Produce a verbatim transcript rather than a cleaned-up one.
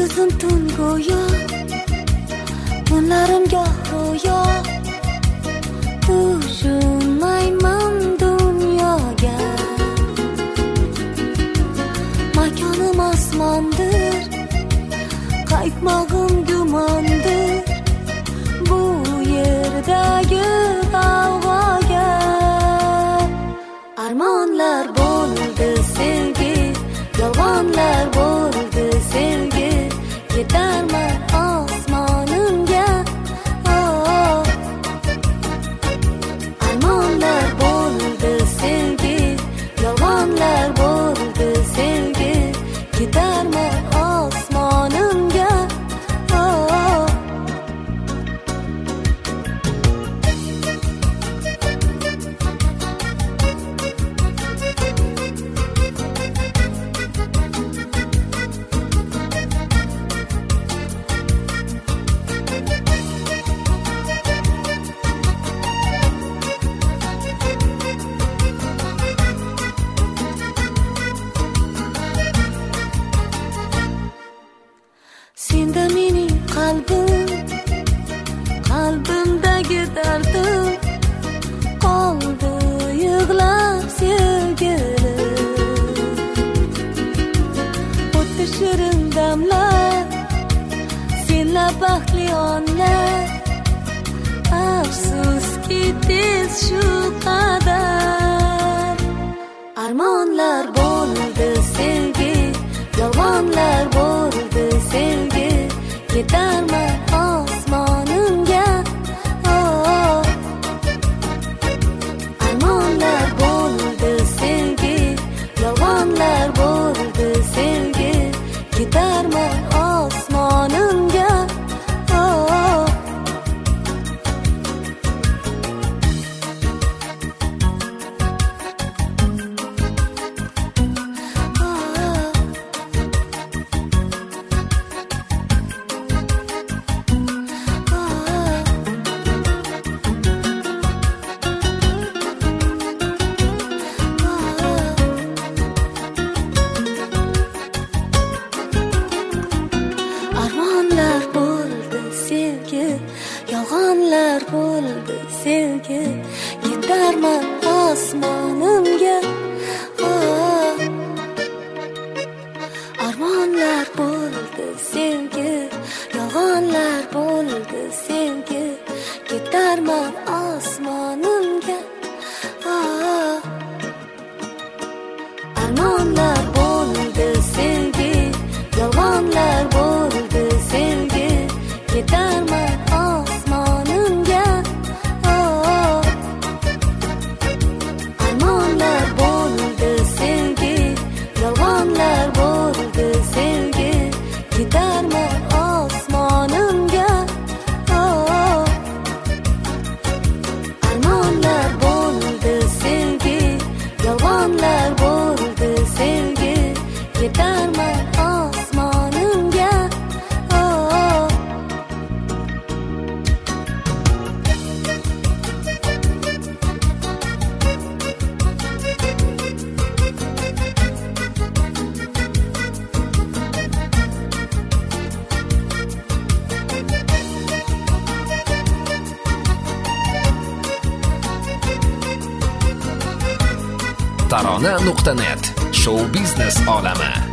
Yıldızım tun go'yo, tunlarimga ro'yo, tushunmayman dunyoga. Makonim osmondir, qaytmog'im gumondir, bu yerdagi g'avg'oga. Armonlar bo'ldi sevgi, yolg'onlar bo'ldi sevgi, yetarman osmonimga. Oh, armonlar bo'ldi sevgi, yolg'onlar bo'ldi sevgi, yetarman osmonimga. Oh, senda mening qalbim, qalbimdagi dardim, qoldi yig'lab sevgilim. O'tdi shirin damlar, senla baxtli onlar, afsuski tez shu qadar. Armonlar bo'ldi sevgi, yolg'onlar bo'ldi sevgi, yetarman osmonimga. Oh, armonlar bo'ldi sevgi, yolg'onlar bo'ldi sevgi, yetarman osmonimga. Oh, armonlar bo'ldi sevgi, yolg'onlar bo'ldi sevgi, yetarman osmonimga. Oh, armonlar bo'ldi sevgi, yolg'onlar bo'ldi sevgi, yetarman osmonimga. Oh, armonlar bo'ldi sevgi, yolg'onlar bo'ldi sevgi, yetarman osmonimga. Oh, armonlar bo'ldi sevgi, yolg'onlar bo'ldi sevgi, yetarman osmonimga. Oh, armonlar bo'ldi sevgi, yolg'onlar bo'ldi sevgi, yetarman osmonimga. Oh, tarona nuqta net shou biznes olami.